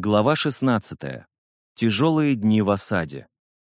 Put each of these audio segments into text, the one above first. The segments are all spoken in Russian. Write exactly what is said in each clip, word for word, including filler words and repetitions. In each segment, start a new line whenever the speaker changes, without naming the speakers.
Глава шестнадцатая. Тяжелые дни в осаде.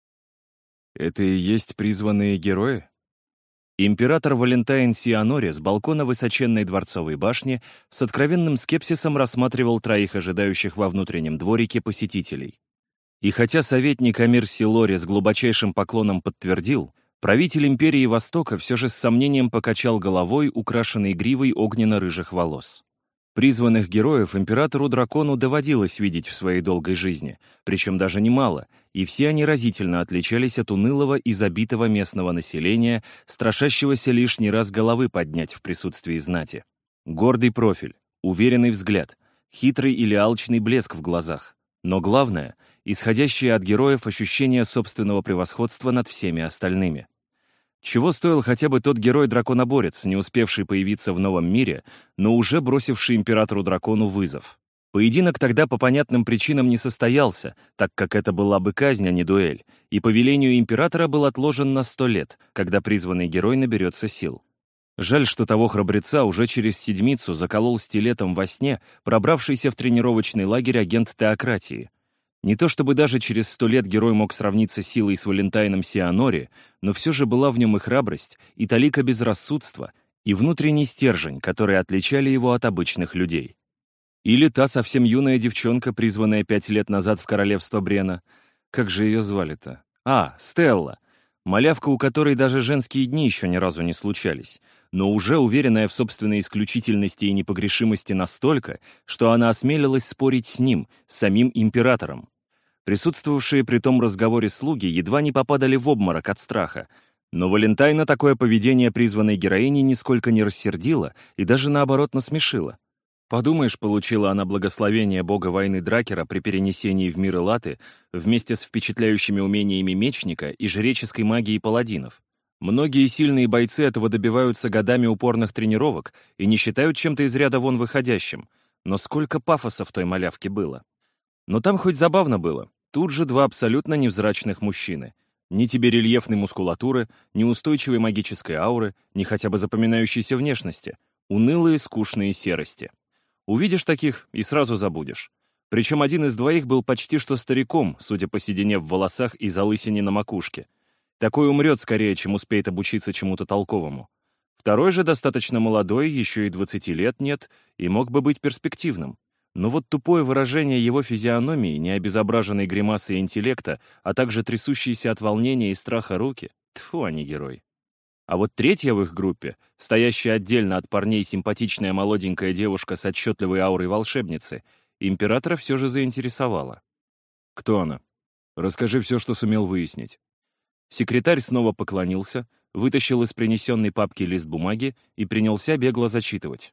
Это и есть призванные герои? Император Валентайн Сианори с балкона высоченной дворцовой башни с откровенным скепсисом рассматривал троих ожидающих во внутреннем дворике посетителей. И хотя советник Амир Силори с глубочайшим поклоном подтвердил, правитель империи Востока все же с сомнением покачал головой, украшенной гривой огненно-рыжих волос. Призванных героев императору-дракону доводилось видеть в своей долгой жизни, причем даже немало, и все они разительно отличались от унылого и забитого местного населения, страшащегося лишний раз головы поднять в присутствии знати. Гордый профиль, уверенный взгляд, хитрый или алчный блеск в глазах. Но главное — исходящее от героев ощущение собственного превосходства над всеми остальными. Чего стоил хотя бы тот герой-драконоборец, не успевший появиться в новом мире, но уже бросивший императору-дракону вызов. Поединок тогда по понятным причинам не состоялся, так как это была бы казнь, а не дуэль, и по велению императора был отложен на сто лет, когда призванный герой наберется сил. Жаль, что того храбреца уже через седмицу заколол стилетом во сне пробравшийся в тренировочный лагерь агент теократии. Не то чтобы даже через сто лет герой мог сравниться силой с Валентайном Сианори, но все же была в нем и храбрость, и талика безрассудства, и внутренний стержень, которые отличали его от обычных людей. Или та совсем юная девчонка, призванная пять лет назад в королевство Брена. Как же ее звали-то? А, Стелла. Малявка, у которой даже женские дни еще ни разу не случались, но уже уверенная в собственной исключительности и непогрешимости настолько, что она осмелилась спорить с ним, с самим императором. Присутствовавшие при том разговоре слуги едва не попадали в обморок от страха, но Валентайна такое поведение призванной героини нисколько не рассердило и даже наоборот насмешило. Подумаешь, получила она благословение бога войны Дракера при перенесении в мир Элаты вместе с впечатляющими умениями мечника и жреческой магией паладинов. Многие сильные бойцы этого добиваются годами упорных тренировок и не считают чем-то из ряда вон выходящим. Но сколько пафоса в той малявке было. Но там хоть забавно было. Тут же два абсолютно невзрачных мужчины. Ни тебе рельефной мускулатуры, ни устойчивой магической ауры, ни хотя бы запоминающейся внешности. Унылые, скучные серости. Увидишь таких и сразу забудешь. Причем один из двоих был почти что стариком, судя по седине в волосах и залысине на макушке. Такой умрет скорее, чем успеет обучиться чему-то толковому. Второй же достаточно молодой, еще и двадцати лет нет, и мог бы быть перспективным. Но вот тупое выражение его физиономии, не обезображенной гримасой интеллекта, а также трясущиеся от волнения и страха руки — тьфу, а не герой. А вот третья в их группе, стоящая отдельно от парней симпатичная молоденькая девушка с отчетливой аурой волшебницы, императора все же заинтересовала. «Кто она? Расскажи все, что сумел выяснить». Секретарь снова поклонился, вытащил из принесенной папки лист бумаги и принялся бегло зачитывать.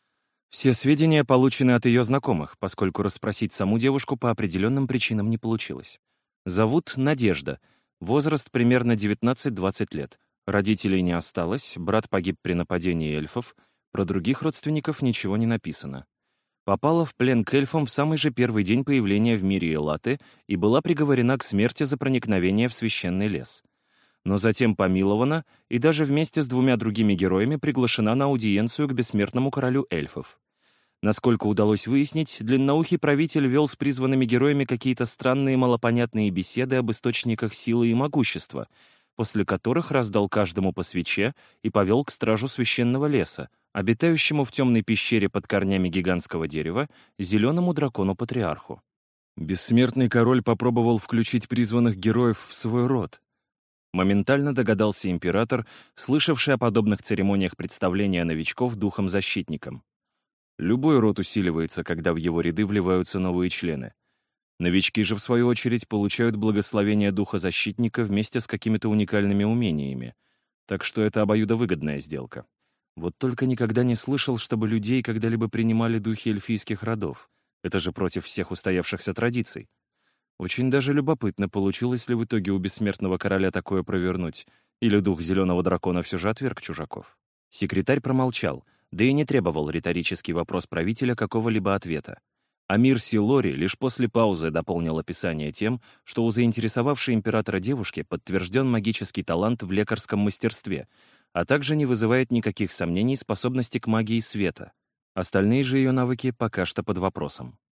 Все сведения получены от ее знакомых, поскольку расспросить саму девушку по определенным причинам не получилось. Зовут Надежда, возраст примерно девятнадцать-двадцать лет. Родителей не осталось, брат погиб при нападении эльфов, про других родственников ничего не написано. Попала в плен к эльфам в самый же первый день появления в мире Элаты и была приговорена к смерти за проникновение в священный лес. Но затем помилована и даже вместе с двумя другими героями приглашена на аудиенцию к бессмертному королю эльфов. Насколько удалось выяснить, длинноухий правитель вел с призванными героями какие-то странные малопонятные беседы об источниках силы и могущества, после которых раздал каждому по свече и повел к стражу священного леса, обитающему в темной пещере под корнями гигантского дерева, зеленому дракону-патриарху. Бессмертный король попробовал включить призванных героев в свой род. Моментально догадался император, слышавший о подобных церемониях представления новичков духом-защитником. Любой род усиливается, когда в его ряды вливаются новые члены. Новички же, в свою очередь, получают благословение духа-защитника вместе с какими-то уникальными умениями. Так что это обоюдовыгодная сделка. Вот только никогда не слышал, чтобы людей когда-либо принимали духи эльфийских родов. Это же против всех устоявшихся традиций. Очень даже любопытно, получилось ли в итоге у бессмертного короля такое провернуть, или дух зеленого дракона все же отверг чужаков. Секретарь промолчал, да и не требовал риторический вопрос правителя какого-либо ответа. Амир Силори лишь после паузы дополнил описание тем, что у заинтересовавшей императора девушки подтвержден магический талант в лекарском мастерстве, а также не вызывает никаких сомнений способности к магии света. Остальные же ее навыки пока что под вопросом.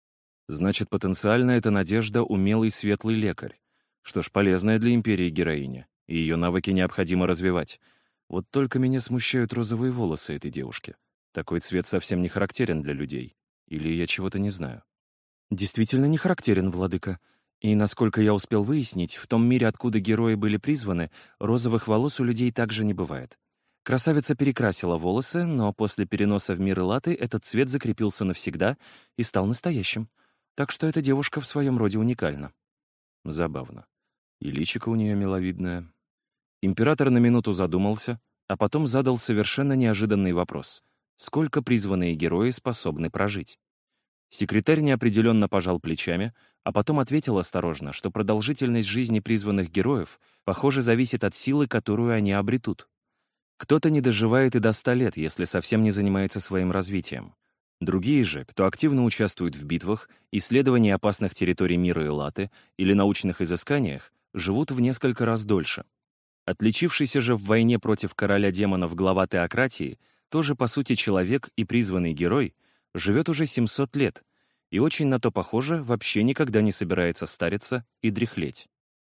Значит, потенциально эта Надежда — умелый светлый лекарь. Что ж, полезная для Империи героиня, и ее навыки необходимо развивать. Вот только меня смущают розовые волосы этой девушки. Такой цвет совсем не характерен для людей. Или я чего-то не знаю? Действительно не характерен, владыка. И, насколько я успел выяснить, в том мире, откуда герои были призваны, розовых волос у людей также не бывает. Красавица перекрасила волосы, но после переноса в мир Элаты этот цвет закрепился навсегда и стал настоящим. Так что эта девушка в своем роде уникальна. Забавно. И личико у нее миловидное. Император на минуту задумался, а потом задал совершенно неожиданный вопрос. Сколько призванные герои способны прожить? Секретарь неопределенно пожал плечами, а потом ответил осторожно, что продолжительность жизни призванных героев, похоже, зависит от силы, которую они обретут. Кто-то не доживает и до ста лет, если совсем не занимается своим развитием. Другие же, кто активно участвует в битвах, исследовании опасных территорий мира Элаты или научных изысканиях, живут в несколько раз дольше. Отличившийся же в войне против короля демонов глава теократии, тоже по сути человек и призванный герой, живет уже семьсот лет и очень на то похоже, вообще никогда не собирается стариться и дряхлеть.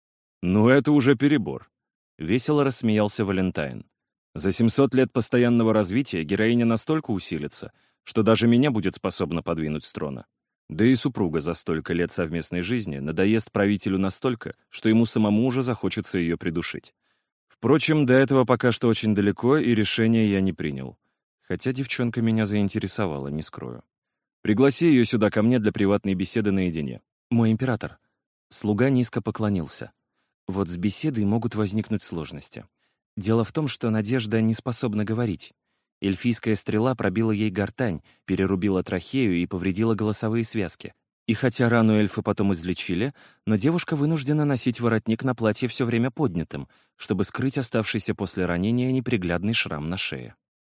«Ну это уже перебор», — весело рассмеялся Валентайн. «За семьсот лет постоянного развития героиня настолько усилится, что даже меня будет способна подвинуть с трона. Да и супруга за столько лет совместной жизни надоест правителю настолько, что ему самому уже захочется ее придушить. Впрочем, до этого пока что очень далеко, и решение я не принял. Хотя девчонка меня заинтересовала, не скрою. Пригласи ее сюда ко мне для приватной беседы наедине. Мой император». Слуга низко поклонился. Вот с беседой могут возникнуть сложности. Дело в том, что Надежда не способна говорить. Эльфийская стрела пробила ей гортань, перерубила трахею и повредила голосовые связки. И хотя рану эльфы потом излечили, но девушка вынуждена носить воротник на платье все время поднятым, чтобы скрыть оставшийся после ранения неприглядный шрам на шее.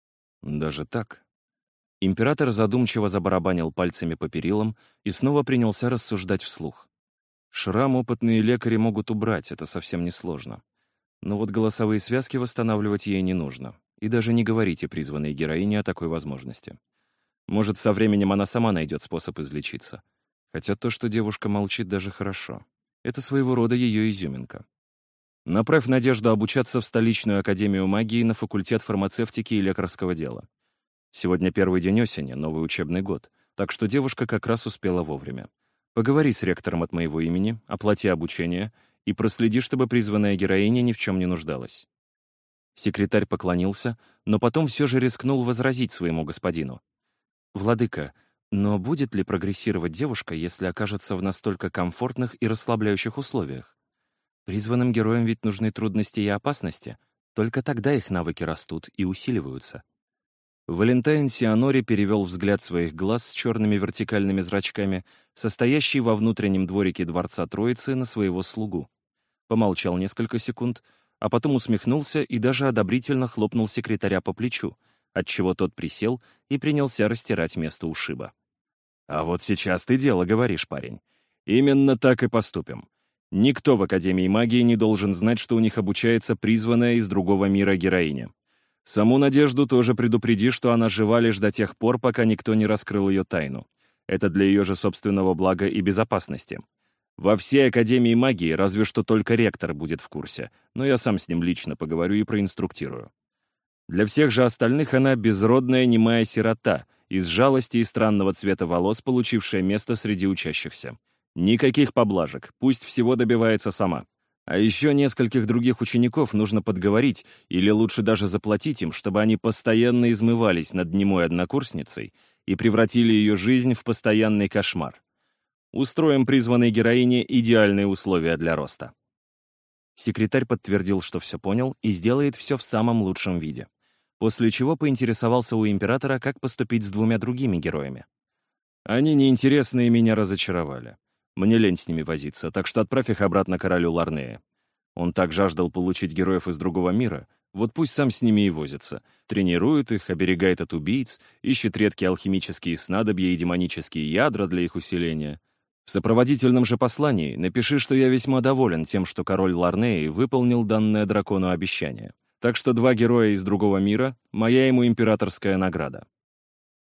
Даже так? Император задумчиво забарабанил пальцами по перилам и снова принялся рассуждать вслух. Шрам опытные лекари могут убрать, это совсем несложно. Но вот голосовые связки восстанавливать ей не нужно. И даже не говорите призванной героине о такой возможности. Может, со временем она сама найдет способ излечиться. Хотя то, что девушка молчит, даже хорошо. Это своего рода ее изюминка. Направь Надежду обучаться в столичную академию магии на факультет фармацевтики и лекарского дела. Сегодня первый день осени, новый учебный год, так что девушка как раз успела вовремя. Поговори с ректором от моего имени, оплати обучение и проследи, чтобы призванная героиня ни в чем не нуждалась. Секретарь поклонился, но потом все же рискнул возразить своему господину. «Владыка, но будет ли прогрессировать девушка, если окажется в настолько комфортных и расслабляющих условиях? Призванным героям ведь нужны трудности и опасности, только тогда их навыки растут и усиливаются». Валентайн Сианори перевел взгляд своих глаз с черными вертикальными зрачками, состоящий во внутреннем дворике Дворца Троицы, на своего слугу. Помолчал несколько секунд, а потом усмехнулся и даже одобрительно хлопнул секретаря по плечу, отчего тот присел и принялся растирать место ушиба. «А вот сейчас ты дело говоришь, парень. Именно так и поступим. Никто в Академии магии не должен знать, что у них обучается призванная из другого мира героиня. Саму Надежду тоже предупреди, что она жива лишь до тех пор, пока никто не раскрыл ее тайну. Это для ее же собственного блага и безопасности. Во всей Академии магии разве что только ректор будет в курсе, но я сам с ним лично поговорю и проинструктирую. Для всех же остальных она безродная немая сирота, из жалости и странного цвета волос, получившая место среди учащихся. Никаких поблажек, пусть всего добивается сама. А еще нескольких других учеников нужно подговорить, или лучше даже заплатить им, чтобы они постоянно измывались над немой однокурсницей и превратили ее жизнь в постоянный кошмар. Устроим призванной героине идеальные условия для роста. Секретарь подтвердил, что все понял, и сделает все в самом лучшем виде. После чего поинтересовался у императора, как поступить с двумя другими героями. Они неинтересны и меня разочаровали. Мне лень с ними возиться, так что отправь их обратно королю Ларнея. Он так жаждал получить героев из другого мира, вот пусть сам с ними и возится. Тренирует их, оберегает от убийц, ищет редкие алхимические снадобья и демонические ядра для их усиления. В сопроводительном же послании напиши, что я весьма доволен тем, что король Ларнеи выполнил данное дракону обещание. Так что два героя из другого мира — моя ему императорская награда.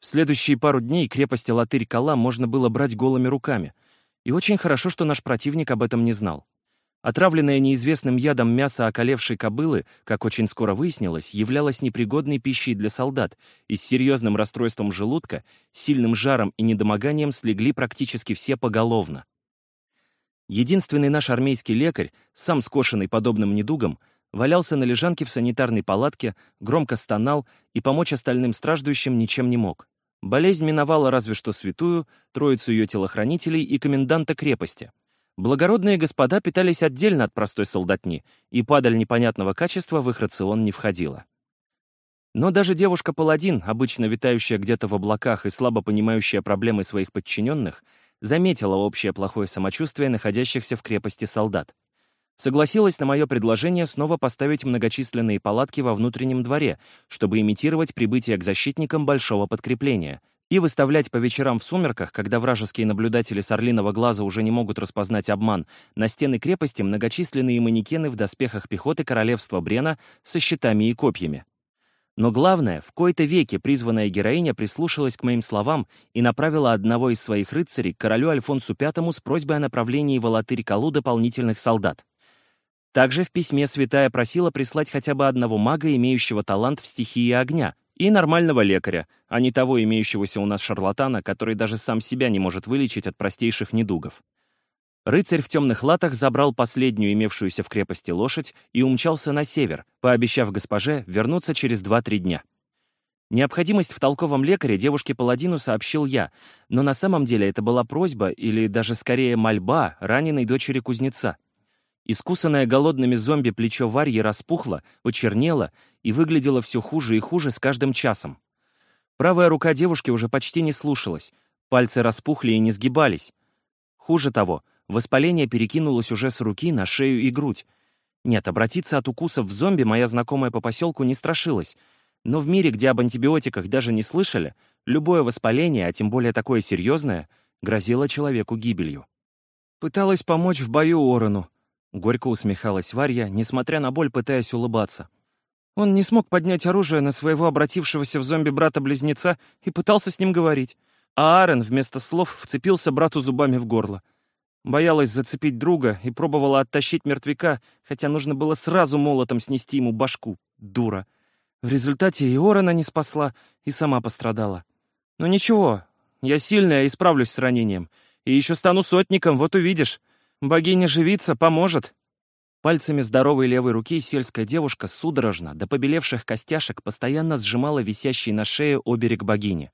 В следующие пару дней крепость Алатырь-Кала можно было брать голыми руками. И очень хорошо, что наш противник об этом не знал. Отравленное неизвестным ядом мясо околевшей кобылы, как очень скоро выяснилось, являлось непригодной пищей для солдат, и с серьезным расстройством желудка, сильным жаром и недомоганием слегли практически все поголовно. Единственный наш армейский лекарь, сам скошенный подобным недугом, валялся на лежанке в санитарной палатке, громко стонал и помочь остальным страждущим ничем не мог. Болезнь миновала разве что святую, троицу ее телохранителей и коменданта крепости. Благородные господа питались отдельно от простой солдатни, и падаль непонятного качества в их рацион не входила. Но даже девушка-паладин, обычно витающая где-то в облаках и слабо понимающая проблемы своих подчиненных, заметила общее плохое самочувствие находящихся в крепости солдат. Согласилась на мое предложение снова поставить многочисленные палатки во внутреннем дворе, чтобы имитировать прибытие к защитникам большого подкрепления, и выставлять по вечерам в сумерках, когда вражеские наблюдатели с орлиного глаза уже не могут распознать обман, на стены крепости многочисленные манекены в доспехах пехоты королевства Брена со щитами и копьями. Но главное, в кои-то веки призванная героиня прислушалась к моим словам и направила одного из своих рыцарей к королю Альфонсу Пятому с просьбой о направлении в Алатырь-Калу дополнительных солдат. Также в письме святая просила прислать хотя бы одного мага, имеющего талант в стихии огня, и нормального лекаря, а не того имеющегося у нас шарлатана, который даже сам себя не может вылечить от простейших недугов. Рыцарь в темных латах забрал последнюю имевшуюся в крепости лошадь и умчался на север, пообещав госпоже вернуться через два-три дня. Необходимость в толковом лекаре девушке-паладину сообщил я, но на самом деле это была просьба, или даже скорее мольба, раненой дочери кузнеца. Искусанное голодными зомби плечо Варьи распухло, почернело и выглядело все хуже и хуже с каждым часом. Правая рука девушки уже почти не слушалась, пальцы распухли и не сгибались. Хуже того, воспаление перекинулось уже с руки на шею и грудь. Нет, обратиться от укусов в зомби моя знакомая по поселку не страшилась, но в мире, где об антибиотиках даже не слышали, любое воспаление, а тем более такое серьезное, грозило человеку гибелью. Пыталась помочь в бою Орону. Горько усмехалась Варья, несмотря на боль, пытаясь улыбаться. Он не смог поднять оружие на своего обратившегося в зомби брата-близнеца и пытался с ним говорить. А Аарон вместо слов вцепился брату зубами в горло. Боялась зацепить друга и пробовала оттащить мертвяка, хотя нужно было сразу молотом снести ему башку. Дура. В результате и Орона не спасла, и сама пострадала. Но ничего, я сильная и справлюсь с ранением. И еще стану сотником, вот увидишь. Богиня живица поможет. Пальцами здоровой левой руки сельская девушка судорожно, до побелевших костяшек, постоянно сжимала висящий на шее оберег богини.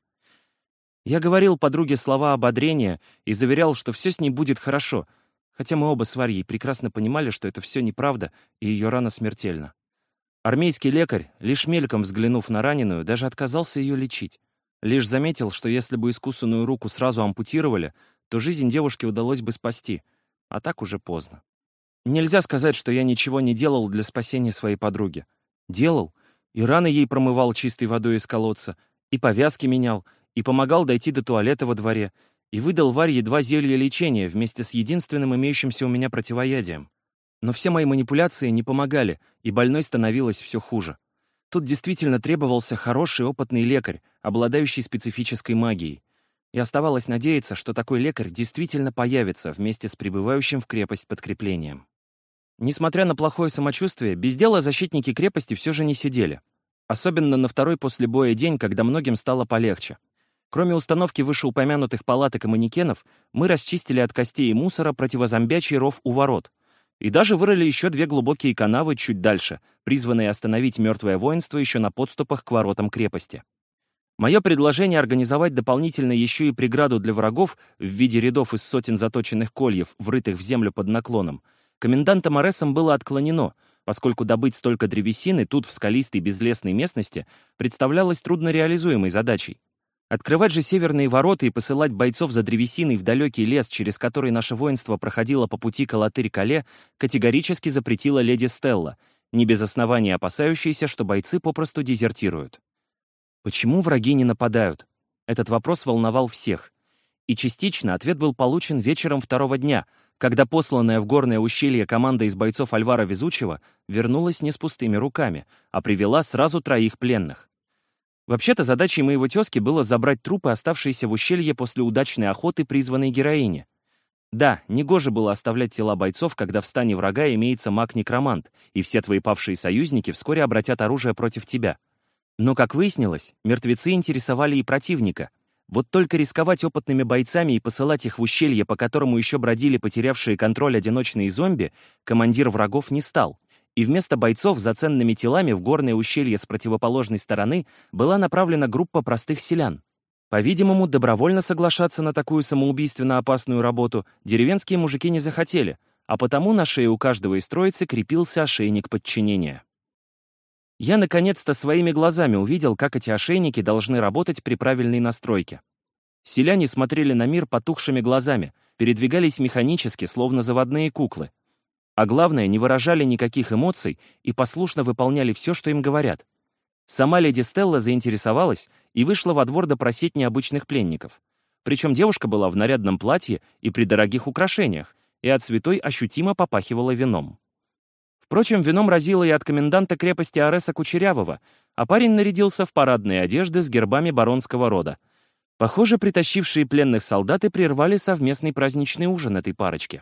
Я говорил подруге слова ободрения и заверял, что все с ней будет хорошо, хотя мы оба с Варьей прекрасно понимали, что это все неправда и ее рана смертельна. Армейский лекарь, лишь мельком взглянув на раненую, даже отказался ее лечить. Лишь заметил, что если бы искусанную руку сразу ампутировали, то жизнь девушке удалось бы спасти, а так уже поздно. Нельзя сказать, что я ничего не делал для спасения своей подруги. Делал, и раны ей промывал чистой водой из колодца, и повязки менял, и помогал дойти до туалета во дворе, и выдал Варье два зелья лечения вместе с единственным имеющимся у меня противоядием. Но все мои манипуляции не помогали, и больной становилось все хуже. Тут действительно требовался хороший опытный лекарь, обладающий специфической магией. И оставалось надеяться, что такой лекарь действительно появится вместе с прибывающим в крепость подкреплением. Несмотря на плохое самочувствие, без дела защитники крепости все же не сидели. Особенно на второй после боя день, когда многим стало полегче. Кроме установки вышеупомянутых палаток и манекенов, мы расчистили от костей и мусора противозомбячий ров у ворот. И даже вырыли еще две глубокие канавы чуть дальше, призванные остановить мертвое воинство еще на подступах к воротам крепости. Мое предложение организовать дополнительно еще и преграду для врагов в виде рядов из сотен заточенных кольев, врытых в землю под наклоном, комендантом Аресом было отклонено, поскольку добыть столько древесины тут, в скалистой безлесной местности, представлялось труднореализуемой задачей. Открывать же северные ворота и посылать бойцов за древесиной в далекий лес, через который наше воинство проходило по пути к Алатырь-Кале, категорически запретила леди Стелла, не без основания опасающаяся, что бойцы попросту дезертируют. Почему враги не нападают? Этот вопрос волновал всех. И частично ответ был получен вечером второго дня, когда посланная в горное ущелье команда из бойцов Альвара Везучего вернулась не с пустыми руками, а привела сразу троих пленных.
Вообще-то задачей моего тезки было забрать трупы, оставшиеся в ущелье после удачной охоты призванной героини. Да, негоже было оставлять тела бойцов, когда в стане врага имеется маг-некромант, и все твои павшие союзники вскоре обратят оружие против тебя. Но, как выяснилось, мертвецы интересовали и противника. Вот только рисковать опытными бойцами и посылать их в ущелье, по которому еще бродили потерявшие контроль одиночные зомби, командир врагов не стал. И вместо бойцов за ценными телами в горное ущелье с противоположной стороны была направлена группа простых селян. По-видимому, добровольно соглашаться на такую самоубийственно опасную работу деревенские мужики не захотели, а потому на шее у каждого из троицы крепился ошейник подчинения. Я наконец-то своими глазами увидел, как эти ошейники должны работать при правильной настройке. Селяне смотрели на мир потухшими глазами, передвигались механически, словно заводные куклы. А главное, не выражали никаких эмоций и послушно выполняли все, что им говорят. Сама леди Стелла заинтересовалась и вышла во двор допросить необычных пленников. Причем девушка была в нарядном платье и при дорогих украшениях, и от святой ощутимо попахивала вином. Впрочем, вином разило и от коменданта крепости Ареса Кучерявого, а парень нарядился в парадные одежды с гербами баронского рода. Похоже, притащившие пленных солдаты прервали совместный праздничный ужин этой парочки.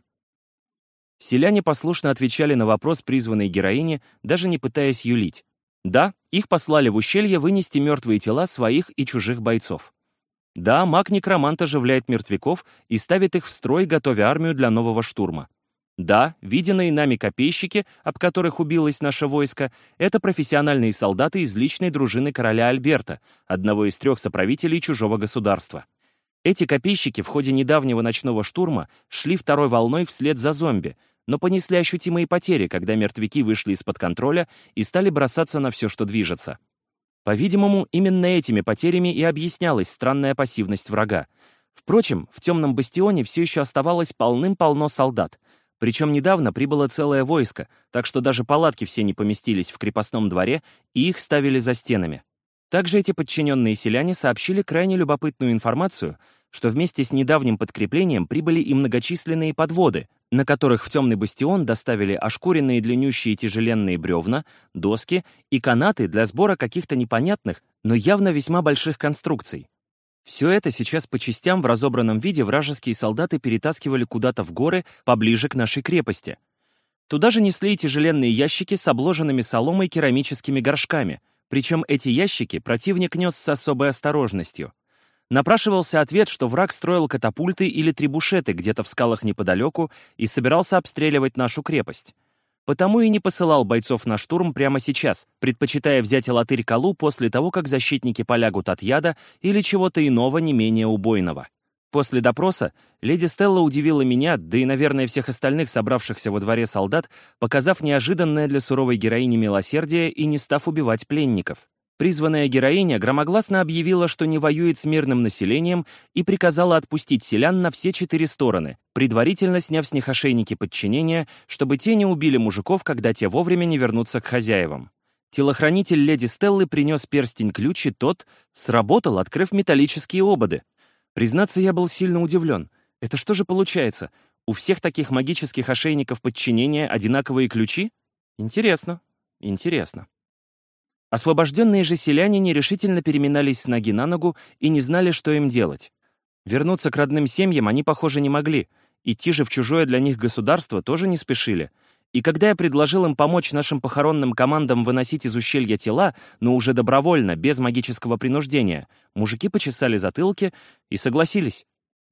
Селяне послушно отвечали на вопрос призванной героини, даже не пытаясь юлить. Да, их послали в ущелье вынести мертвые тела своих и чужих бойцов. Да, маг-некромант оживляет мертвяков и ставит их в строй, готовя армию для нового штурма. Да, виденные нами копейщики, об которых убилось наше войско, это профессиональные солдаты из личной дружины короля Альберта, одного из трех соправителей чужого государства. Эти копейщики в ходе недавнего ночного штурма шли второй волной вслед за зомби, но понесли ощутимые потери, когда мертвяки вышли из-под контроля и стали бросаться на все, что движется. По-видимому, именно этими потерями и объяснялась странная пассивность врага. Впрочем, в темном бастионе все еще оставалось полным-полно солдат. Причем недавно прибыло целое войско, так что даже палатки все не поместились в крепостном дворе, и их ставили за стенами. Также эти подчиненные селяне сообщили крайне любопытную информацию, что вместе с недавним подкреплением прибыли и многочисленные подводы, на которых в темный бастион доставили ошкуренные длиннющие тяжеленные бревна, доски и канаты для сбора каких-то непонятных, но явно весьма больших конструкций. Все это сейчас по частям в разобранном виде вражеские солдаты перетаскивали куда-то в горы поближе к нашей крепости. Туда же несли и тяжеленные ящики с обложенными соломой керамическими горшками, причем эти ящики противник нес с особой осторожностью. Напрашивался ответ, что враг строил катапульты или трибушеты где-то в скалах неподалеку и собирался обстреливать нашу крепость. Потому и не посылал бойцов на штурм прямо сейчас, предпочитая взять Алатырь-Калу после того, как защитники полягут от яда или чего-то иного не менее убойного. После допроса леди Стелла удивила меня, да и, наверное, всех остальных собравшихся во дворе солдат, показав неожиданное для суровой героини милосердие и не став убивать пленников. Призванная героиня громогласно объявила, что не воюет с мирным населением, и приказала отпустить селян на все четыре стороны, предварительно сняв с них ошейники подчинения, чтобы те не убили мужиков, когда те вовремя не вернутся к хозяевам. Телохранитель леди Стеллы принес перстень-ключ, и тот сработал, открыв металлические ободы. Признаться, я был сильно удивлен. Это что же получается? У всех таких магических ошейников подчинения одинаковые ключи? Интересно, интересно. Освобожденные же селяне нерешительно переминались с ноги на ногу и не знали, что им делать. Вернуться к родным семьям они, похоже, не могли. Идти же в чужое для них государство тоже не спешили. И когда я предложил им помочь нашим похоронным командам выносить из ущелья тела, но уже добровольно, без магического принуждения, мужики почесали затылки и согласились.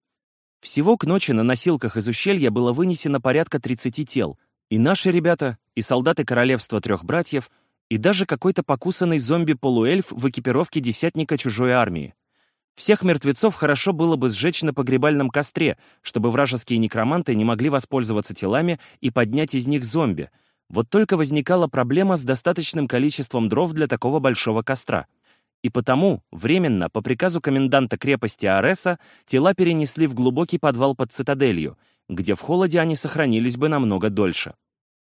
Всего к ночи на носилках из ущелья было вынесено порядка тридцати тел. И наши ребята, и солдаты королевства трех братьев, и даже какой-то покусанный зомби-полуэльф в экипировке десятника чужой армии. Всех мертвецов хорошо было бы сжечь на погребальном костре, чтобы вражеские некроманты не могли воспользоваться телами и поднять из них зомби. Вот только возникала проблема с достаточным количеством дров для такого большого костра. И потому, временно, по приказу коменданта крепости Ареса, тела перенесли в глубокий подвал под цитаделью, где в холоде они сохранились бы намного дольше.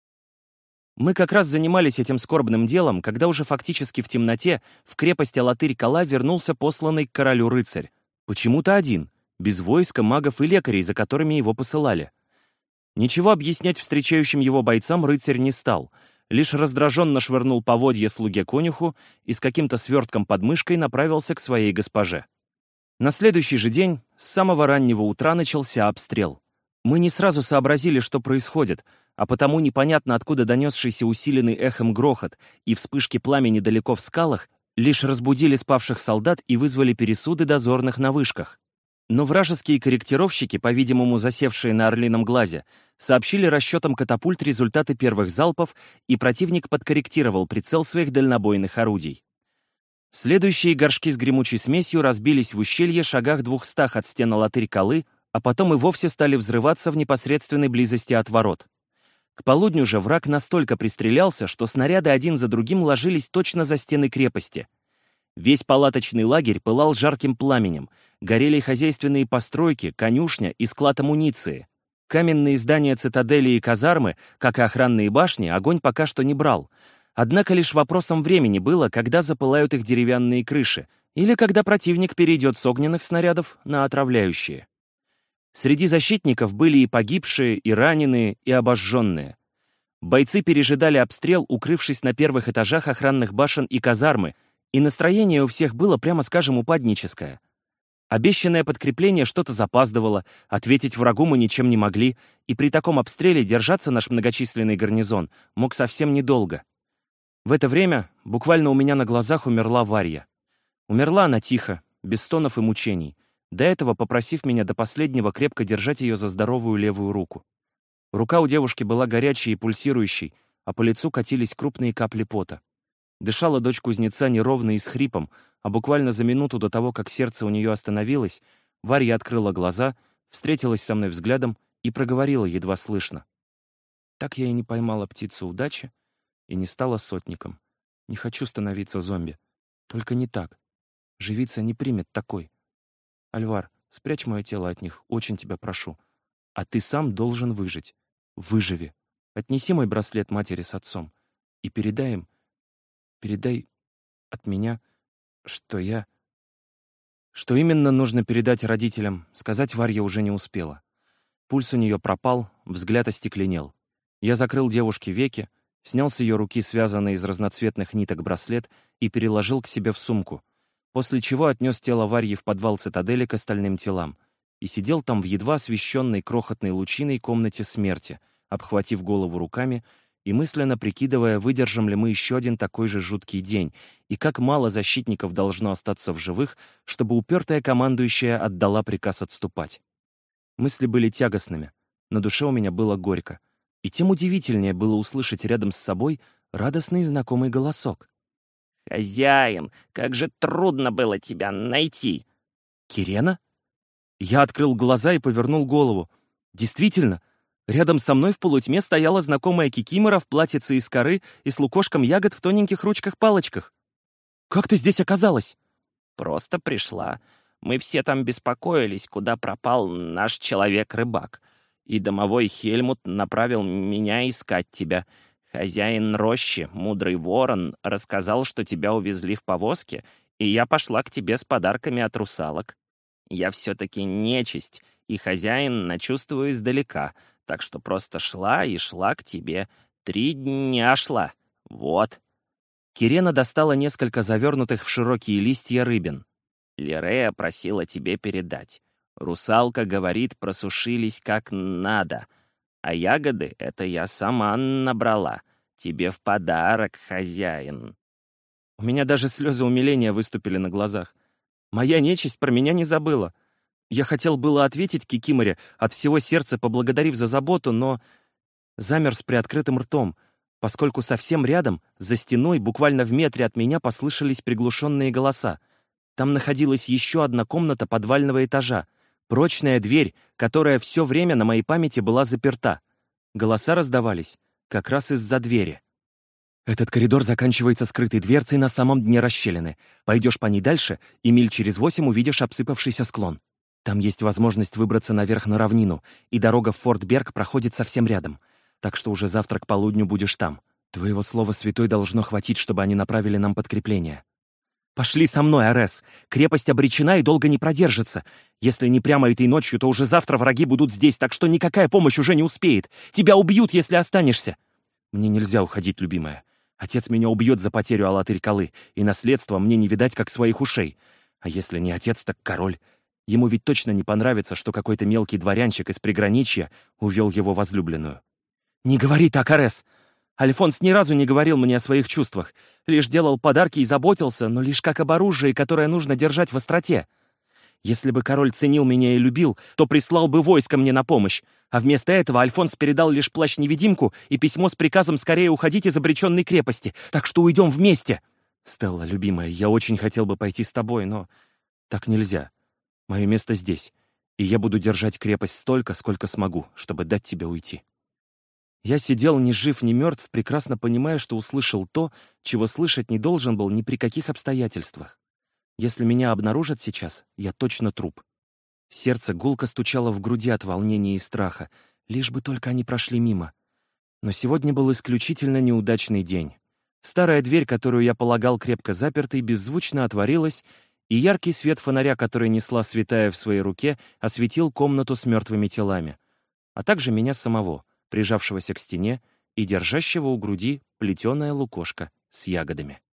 Мы как раз занимались этим скорбным делом, когда уже фактически в темноте в крепость Алатырь-Кала вернулся посланный к королю рыцарь. Почему-то один, без войска, магов и лекарей, за которыми его посылали. Ничего объяснять встречающим его бойцам рыцарь не стал. лишь раздраженно швырнул поводья слуге-конюху и с каким-то свертком под мышкой направился к своей госпоже. На следующий же день с самого раннего утра начался обстрел. Мы не сразу сообразили, что происходит, а потому непонятно откуда донесшийся усиленный эхом грохот и вспышки пламени далеко в скалах лишь разбудили спавших солдат и вызвали пересуды дозорных на вышках. Но вражеские корректировщики, по-видимому засевшие на Орлином глазе, сообщили расчетам катапульт результаты первых залпов, и противник подкорректировал прицел своих дальнобойных орудий. Следующие горшки с гремучей смесью разбились в ущелье шагах двухстах от стен Алатырь-Калы, а потом и вовсе стали взрываться в непосредственной близости от ворот. К полудню же враг настолько пристрелялся, что снаряды один за другим ложились точно за стены крепости. Весь палаточный лагерь пылал жарким пламенем, горели хозяйственные постройки, конюшня и склад амуниции. Каменные здания цитадели и казармы, как и охранные башни, огонь пока что не брал. Однако лишь вопросом времени было, когда запылают их деревянные крыши, или когда противник перейдет с огненных снарядов на отравляющие. Среди защитников были и погибшие, и раненые, и обожженные. Бойцы пережидали обстрел, укрывшись на первых этажах охранных башен и казармы, и настроение у всех было, прямо скажем, упадническое. Обещанное подкрепление что-то запаздывало, ответить врагу мы ничем не могли, и при таком обстреле держаться наш многочисленный гарнизон мог совсем недолго. В это время буквально у меня на глазах умерла Варья. Умерла она тихо, без стонов и мучений, до этого попросив меня до последнего крепко держать ее за здоровую левую руку. Рука у девушки была горячей и пульсирующей, а по лицу катились крупные капли пота. Дышала дочь кузнеца неровно и с хрипом, а буквально за минуту до того, как сердце у нее остановилось, Варья открыла глаза, встретилась со мной взглядом и проговорила едва слышно. Так я и не поймала птицу удачи и не стала сотником. Не хочу становиться зомби. Только не так. Живица не примет такой. Альвар, спрячь мое тело от них, очень тебя прошу. А ты сам должен выжить. Выживи. Отнеси мой браслет матери с отцом и передай им, передай от меня, что я... Что именно нужно передать родителям, сказать Варья уже не успела. Пульс у нее пропал, взгляд остекленел. Я закрыл девушке веки, снял с ее руки связанный из разноцветных ниток браслет и переложил к себе в сумку, после чего отнес тело Варьи в подвал цитадели к остальным телам и сидел там в едва освещенной крохотной лучиной комнате смерти, обхватив голову руками и мысленно прикидывая, выдержим ли мы еще один такой же жуткий день, и как мало защитников должно остаться в живых, чтобы упертая командующая отдала приказ отступать. Мысли были тягостными, на душе у меня было горько, и тем удивительнее было услышать рядом с собой радостный знакомый голосок.
«Хозяин, как же трудно было тебя найти!»
«Кирена?» Я открыл глаза и повернул голову. Действительно, рядом со мной в полутьме стояла знакомая Кикимора в платьице из коры и с лукошком ягод в тоненьких ручках-палочках. «Как ты здесь оказалась?»
«Просто пришла. Мы все там беспокоились, куда пропал наш человек-рыбак. И домовой Хельмут направил меня искать тебя. Хозяин рощи, мудрый ворон, рассказал, что тебя увезли в повозке, и я пошла к тебе с подарками от русалок. Я все-таки нечисть, и хозяина чувствую издалека, так что просто шла и шла к тебе. Три дня шла. Вот».
Кирена достала несколько завернутых в широкие листья рыбин.
«Лирея просила тебе передать. Русалка говорит, просушились как надо. А ягоды — это я сама набрала. Тебе в подарок, хозяин».
У меня даже слезы умиления выступили на глазах. Моя нечисть про меня не забыла. Я хотел было ответить Кикиморе, от всего сердца поблагодарив за заботу, но замер с приоткрытым ртом, поскольку совсем рядом, за стеной, буквально в метре от меня, послышались приглушенные голоса. Там находилась еще одна комната подвального этажа, прочная дверь, которая все время на моей памяти была заперта. Голоса раздавались как раз из-за двери. «Этот коридор заканчивается скрытой дверцей на самом дне расщелины. Пойдешь по ней дальше, и миль через восемь увидишь обсыпавшийся склон. Там есть возможность выбраться наверх на равнину, и дорога в Форт Берг проходит совсем рядом. Так что уже завтра к полудню будешь там. Твоего слова святой должно хватить, чтобы они направили нам подкрепление. Пошли со мной, Арес. Крепость обречена и долго не продержится. Если не прямо этой ночью, то уже завтра враги будут здесь, так что никакая помощь уже не успеет. Тебя убьют, если останешься». Мне нельзя уходить, любимая. Отец меня убьет за потерю Алатырь-Калы, и наследство мне не видать, как своих ушей. А если не отец, так король. Ему ведь точно не понравится, что какой-то мелкий дворянчик из приграничья увел его возлюбленную. «Не говори так, Арес! Альфонс ни разу не говорил мне о своих чувствах, лишь делал подарки и заботился, но лишь как об оружии, которое нужно держать в остроте. Если бы король ценил меня и любил, то прислал бы войско мне на помощь, а вместо этого Альфонс передал лишь плащ-невидимку и письмо с приказом скорее уходить из обреченной крепости, так что уйдем вместе. Стелла, любимая, я очень хотел бы пойти с тобой, но так нельзя. Мое место здесь, и я буду держать крепость столько, сколько смогу, чтобы дать тебе уйти». Я сидел ни жив, ни мертв, прекрасно понимая, что услышал то, чего слышать не должен был ни при каких обстоятельствах. Если меня обнаружат сейчас, я точно труп. Сердце гулко стучало в груди от волнения и страха, лишь бы только они прошли мимо. Но сегодня был исключительно неудачный день. Старая дверь, которую я полагал крепко запертой, беззвучно отворилась, и яркий свет фонаря, который несла святая в своей руке, осветил комнату с мертвыми телами, а также меня самого, прижавшегося к стене и держащего у груди плетеное лукошко с ягодами.